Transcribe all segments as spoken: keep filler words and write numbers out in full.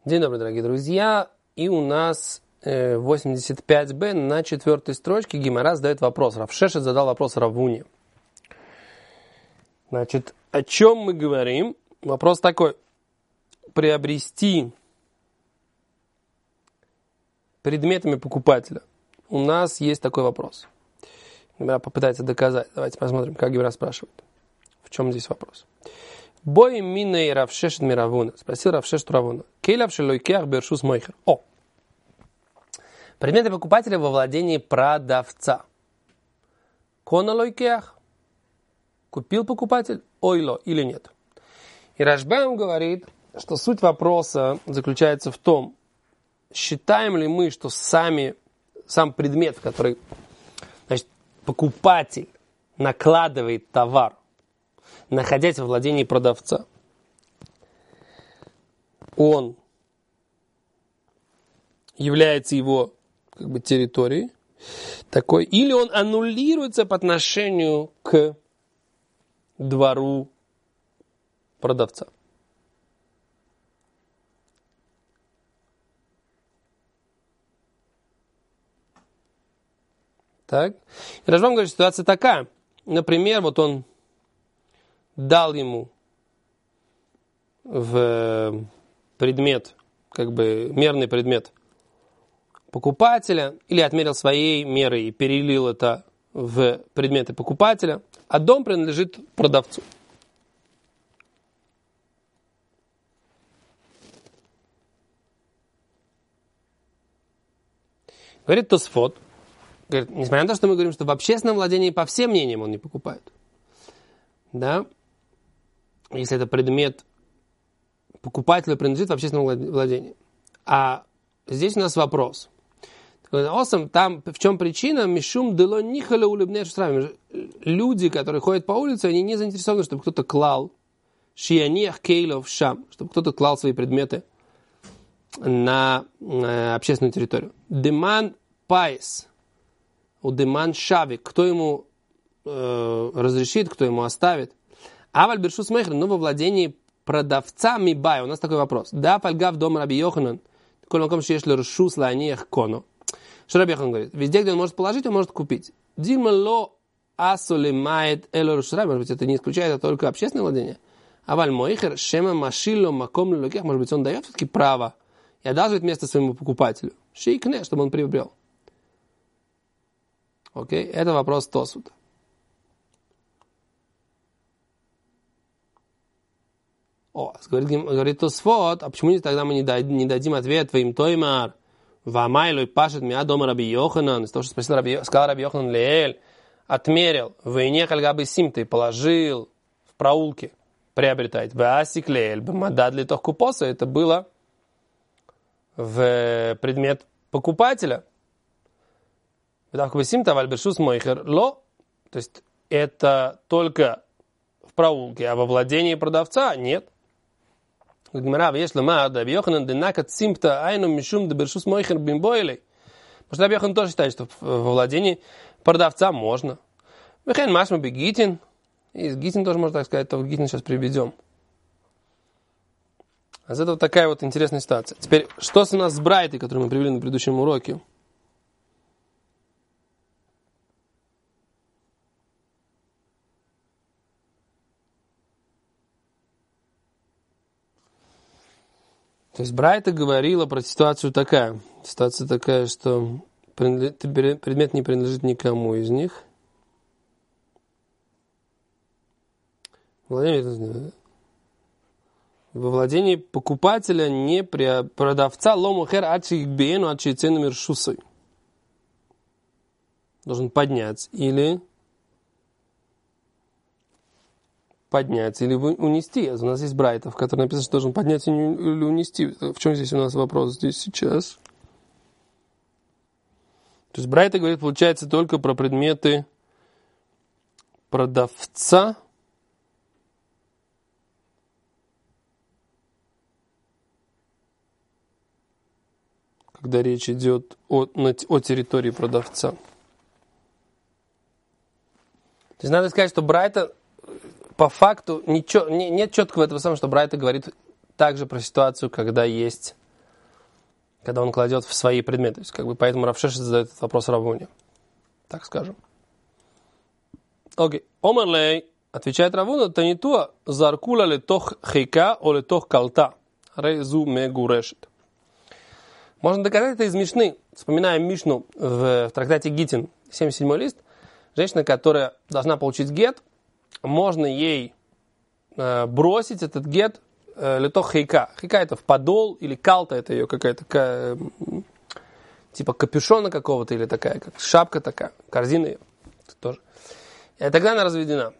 День добрый, дорогие друзья. И у нас э, восемьдесят пять бэ на четвертой строчке Гемара задает вопрос. Рав Шешет задал вопрос Равуне. Значит, о чем мы говорим? Вопрос такой. Приобрести предметами покупателя. У нас есть такой вопрос. Гемара попытается доказать. Давайте посмотрим, как Гемара спрашивает. В чем здесь вопрос? Бой миней Рав Шешет ми Равуна. Спросил Рав Шешет Равуна. Кейлав шелойкеах бершус мойхер. О! Предметы покупателя во владении продавца. Кона лойкеах. Купил покупатель, ойло или нет. И Рашбам говорит, что суть вопроса заключается в том, считаем ли мы, что сами, сам предмет, в который, значит, покупатель накладывает товар, находясь во владении продавца, он является его как бы территорией такой, или он аннулируется по отношению к двору продавца. Так. И Рашбам говорит, ситуация такая. Например, вот он дал ему в предмет, как бы мерный предмет покупателя, или отмерил своей мерой и перелил это в предметы покупателя, а дом принадлежит продавцу. Говорит Тосфот, говорит, несмотря на то, что мы говорим, что в общественном владении по всем мнениям он не покупает, да, если это предмет покупателю принадлежит в общественном владении. А здесь у нас вопрос. Осам, там в чем причина? Мишум дело нихало улыбнешь штрафами. Люди, которые ходят по улице, они не заинтересованы, чтобы кто-то клал шиянех кейлов шам, чтобы кто-то клал свои предметы на э, общественную территорию. Деман пайс, у деман шавик, кто ему э, разрешит, кто ему оставит. Аваль бершус мейхер, но во владении продавца мибай. У нас такой вопрос. Да, фальгав дом Раби Йоханан, коль маком шеешли ршус ланиях коно. Что Раби Йохан говорит? Везде, где он может положить, он может купить. Дима ло асулимает эло ршурай. Может быть, это не исключает, а только общественное владение. Аваль мойхер шема машило маком лукех. Может быть, он дает все-таки право и одалживает место своему покупателю. Шейкне, чтобы он приобрел. Окей? Это вопрос Тосфота. О, говорит, говорит Тосфот, а почему тогда мы не дадим, не дадим ответ твоим тоймар? Вамайлой пашет мя дома Раби Йоханан, из того, что спросил Раби, сказал Раби Йоханан Леэль, отмерил, вейне хальгабы симты, положил в проулке, приобретает. Васик Леэль, бамадад ли тох купоса, это было в предмет покупателя. Симта вальбершус мойхер ло, то есть это только в проулке, а во владении продавца нет. Гмара, если ма Раби Йоханан денакат симпта айну мишум дебершус мойхер бимбойлей. Потому что Раби Йоханан тоже считает, что во владении продавца можно. Вехен машма бегитин. И с гитин тоже можно так сказать, то в гитин сейчас приведем. А это вот такая вот интересная ситуация. Теперь, что у нас с брайтой, которую мы привели на предыдущем уроке? То есть Брайта говорила про ситуацию такая. Ситуация такая, что предмет не принадлежит никому из них. Во владении покупателя, не при продавца, ломухер ачи бену ачи цену мершусой. Должен поднять или поднять или унести. У нас есть Брайта, в которой написано, что должен поднять или унести. В чем здесь у нас вопрос здесь сейчас? То есть Брайта говорит, получается, только про предметы продавца, когда речь идет о, о территории продавца. То есть надо сказать, что Брайта по факту ничего, не, нет четкого этого самого, что Брайта говорит также про ситуацию, когда есть когда он кладет в свои предметы. То есть, как бы, поэтому Рав Шешет задает этот вопрос Равуне. Так скажем. Окей. Омерлей, отвечает Равуна, танитуа заркула летох хейка о летох калта. Рейзу мегурешет. Можно доказать это из Мишны. Вспоминаем Мишну в, в трактате Гитин, семьдесят седьмой лист. Женщина, которая должна получить гет, можно ей э, бросить этот гет э, летох хейка. Хейка это в подол, или калта это ее какая-то э, типа капюшона какого-то, или такая, как шапка такая, корзина ее тоже. И тогда она разведена.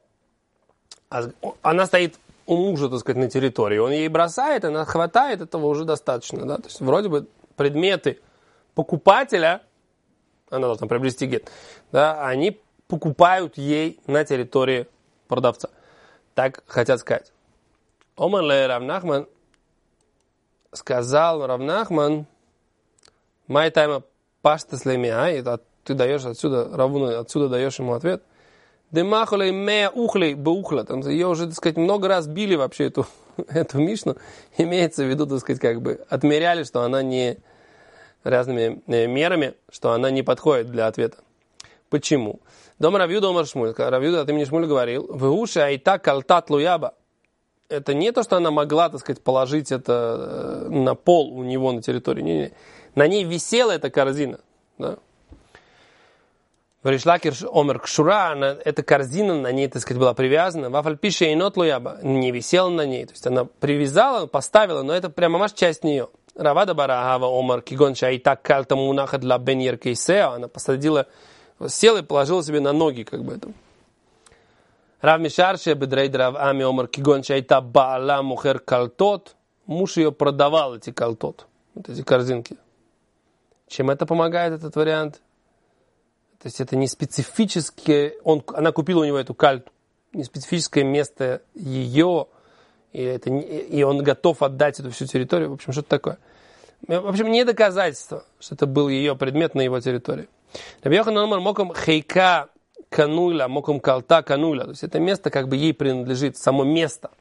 Она стоит у мужа, так сказать, на территории. Он ей бросает, она хватает, этого уже достаточно. Да? То есть вроде бы предметы покупателя, она должна приобрести гет, да, они покупают ей на территории продавца. Так хотят сказать. Омерле Рав Нахман сказал Рав Нахман, май тайма пашта слемия, ты даешь отсюда, Равуну, отсюда даешь ему ответ. Демахулей мея ухлей баухла. Там ее уже, так сказать, много раз били вообще эту, эту Мишну. Имеется в виду, так сказать, как бы отмеряли, что она не разными мерами, что она не подходит для ответа. Почему? Дома Равью, дома Шмуль. Равью от имени Шмуль говорил, в уши айта калтат луяба. Это не то, что она могла, так сказать, положить это на пол у него на территории. Не, не. На ней висела эта корзина. Да? Варишлакер омер кшура, эта корзина на ней, так сказать, была привязана. Вафаль пише и нот луяба, не висела на ней. То есть она привязала, поставила, но это прямо маш часть нее. Равада барагава омер кигон шайта кальта мунаха для беньер кейсео. Она посадила, села и положила себе на ноги, как бы это. Рав Мишарше бедрейд рав ами омер кигон шайта баала мухер калтот. Муж ее продавал, эти калтот, вот эти корзинки. Чем это помогает, этот вариант? То есть это не специфическое, он, она купила у него эту кальту, не специфическое место ее, и, это не, и он готов отдать эту всю территорию. В общем, что-то такое. В общем, не доказательство, что это был ее предмет на его территории. Раби Йоханан омар моком хейка кануля, моком калта кануля. То есть это место как бы ей принадлежит, само место.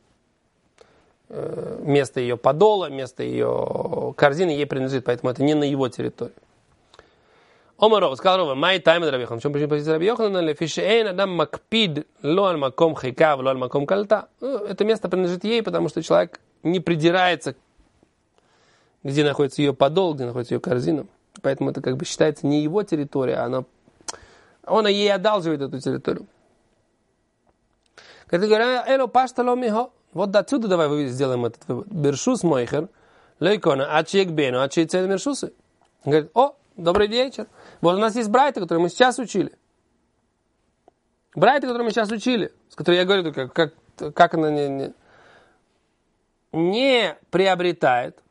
Место ее подола, место ее корзины ей принадлежит, поэтому это не на его территории. Омаров, сказал Рова, май тайм Раби Йоханан. В чем причина позиции Раби Йоханана? Лефишеэн адам макпид ло аль маком хейка, ло аль маком кальта. Это место принадлежит ей, потому что человек не придирается, где находится ее подол, где находится ее корзина. Поэтому это как бы считается не его территория, а она... он ей одалживает эту территорию. Когда говорят, эло пашта ло михо, вот отсюда давай сделаем этот вывод. Бершус мойхер, лейкона, ачек бену, ачек цен бершусы. Говорит, о, добрый вечер. Вот у нас есть брайта, который мы сейчас учили. Брайта, который мы сейчас учили, с которой я говорю, как, как, как она не, не, не приобретает,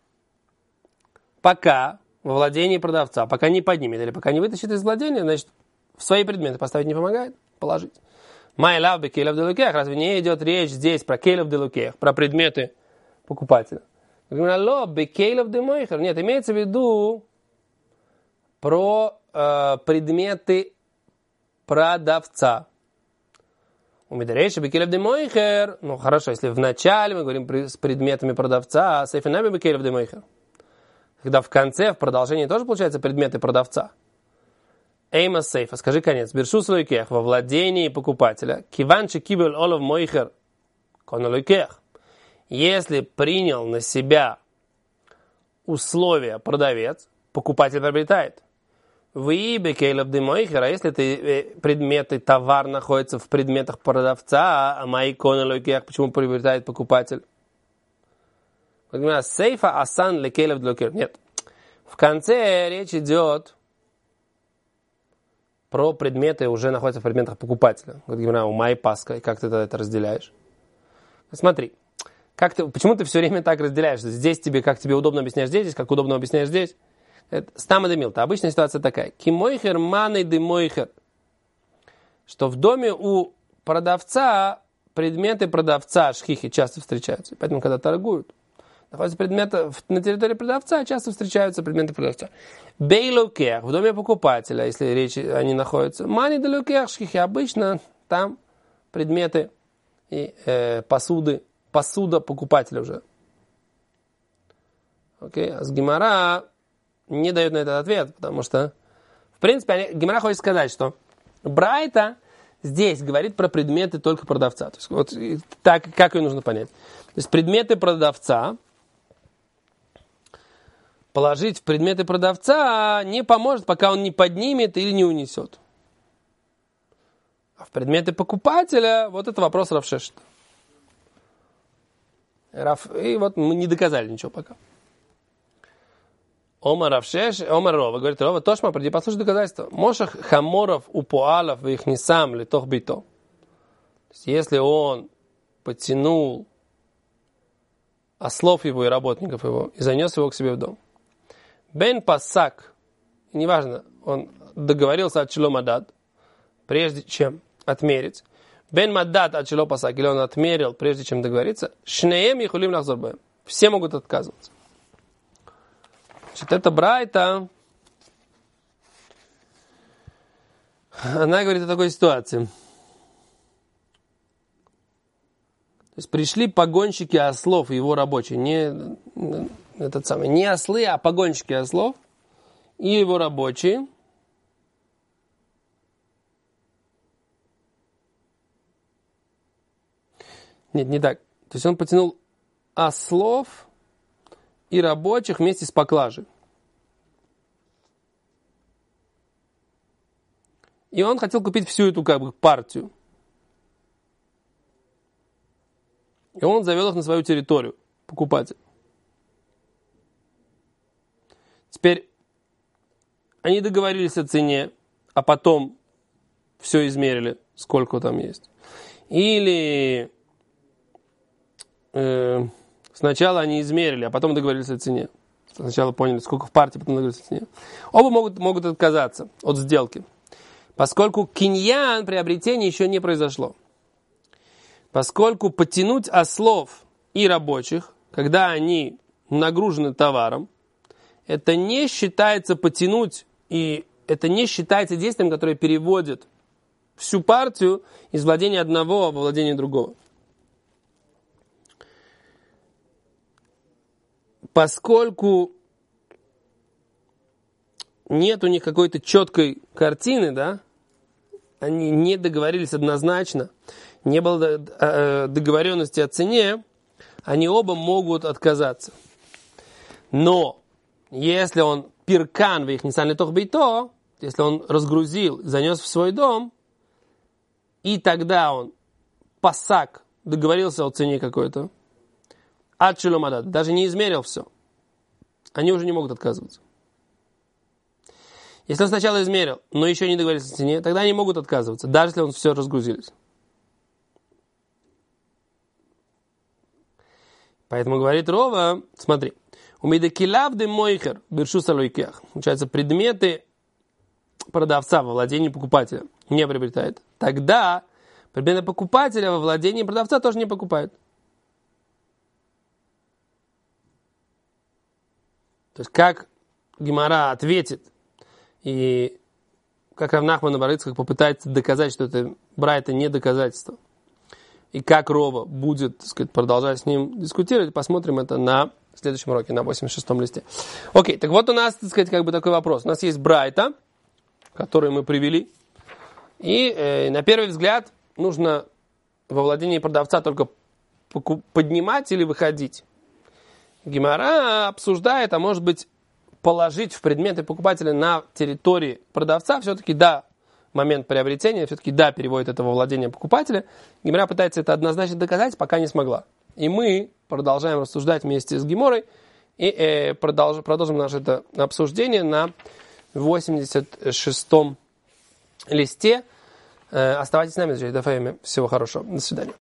пока во владении продавца, пока не поднимет или пока не вытащит из владения, значит, в свои предметы поставить не помогает, положить. Май лав бе кейлов де лукех. Разве не идет речь здесь про кейлов де лукех, про предметы покупателя? Алло, бе кейлов де мойхер. Нет, имеется в виду про э, предметы продавца. У Медарейша бекелев де мойхер. Ну хорошо, если вначале мы говорим с предметами продавца, а сейфинами бекелев де мойхер. Когда в конце, в продолжении тоже получается предметы продавца. Эйма сейфа, скажи конец. Бершус лойкех, во владении покупателя. Киванчи кибель олов мойхер, кона лойкех. Если принял на себя условия продавец, покупатель приобретает. Вы бекейлов де мойхер, а если это предметы, товар находится в предметах продавца, а мои кона лойкех, почему приобретает покупатель? Сейфа асан лекейлов де лойкех. Нет. В конце речь идет про предметы, уже находятся в предметах покупателя. Вот говорю, у моей паска, и как ты это разделяешь? Смотри, как ты, почему ты все время так разделяешь? Здесь тебе, как тебе удобно объясняешь здесь, здесь как удобно объясняешь здесь. Стама де милта. Обычная ситуация такая. Кимойхер маны де мойхер. Что в доме у продавца предметы продавца, шхихи, часто встречаются. Поэтому, когда торгуют, находятся предметы на территории продавца, часто встречаются предметы продавца. Бейлукех, в доме покупателя, если речь они находятся. Мани де лукех, шхихи, обычно там предметы и э, посуды, посуда покупателя уже. Окей, а с гемара не дает на этот ответ, потому что, в принципе, Гемара хочет сказать, что Брайта здесь говорит про предметы только продавца. То есть, вот так, как ее нужно понять. То есть, предметы продавца положить в предметы продавца не поможет, пока он не поднимет или не унесет. А в предметы покупателя, вот это вопрос Рав Шешета. И вот мы не доказали ничего пока. Омар Рав Шеш, Омар Рова, говорит Рова, Тошма, приди послушай доказательства. Мошах хаморов у пуалов в их не сам литох бито. Если он потянул ослов его и работников его и занес его к себе в дом. Бен пасак, неважно, он договорился от чело мадад, прежде чем отмерить. Бен мадад от чело пасак, или он отмерил, прежде чем договориться. Шнеем и хулим лахзорбаем. Все могут отказываться. Значит, это Брайта, она говорит о такой ситуации. То есть пришли погонщики ослов, его рабочие, не этот самый, не ослы, а погонщики ослов и его рабочие. Нет, не так. То есть он потянул ослов и рабочих вместе с поклажей. И он хотел купить всю эту как бы партию. И он завел их на свою территорию, покупатель. Теперь они договорились о цене, а потом все измерили, сколько там есть. Или э, сначала они измерили, а потом договорились о цене. Сначала поняли, сколько в партии, потом договорились о цене. Оба могут, могут отказаться от сделки, поскольку киньян приобретения еще не произошло. Поскольку потянуть ослов и рабочих, когда они нагружены товаром, это не считается потянуть, и это не считается действием, которое переводит всю партию из владения одного во владение другого. Поскольку нет у них какой-то четкой картины, да, они не договорились однозначно, не было договоренности о цене, они оба могут отказаться. Но если он пиркан в их нисаль литох бейто, если он разгрузил, занес в свой дом, и тогда он пасак, договорился о цене какой-то, ад шело мадад, даже не измерил все, они уже не могут отказываться. Если он сначала измерил, но еще не договорился о цене, тогда они могут отказываться, даже если он все разгрузились. Поэтому говорит Рова, смотри, умидакилавды мойхер бершу салойкех. Получается, предметы продавца во владении покупателя не приобретает. Тогда предметы покупателя во владении продавца тоже не покупают. То есть, как Гемара ответит, и как Рав Нахман на Бар-Ицхак попытается доказать, что это Брайта не доказательство, и как Рова будет, так сказать, продолжать с ним дискутировать, посмотрим это на следующем уроке, на восемьдесят шестом листе. Окей, так вот у нас, так сказать, как бы такой вопрос. У нас есть Брайта, который мы привели, и э, на первый взгляд нужно во владении продавца только поднимать или выходить. Гемара обсуждает, а может быть положить в предметы покупателя на территории продавца, все-таки да, момент приобретения, все-таки да, переводит это во владение покупателя. Гемара пытается это однозначно доказать, пока не смогла. И мы продолжаем рассуждать вместе с Геморой и э, продолж, продолжим наше это обсуждение на восемьдесят шестом листе. Э, оставайтесь с нами, Всего хорошего. До свидания.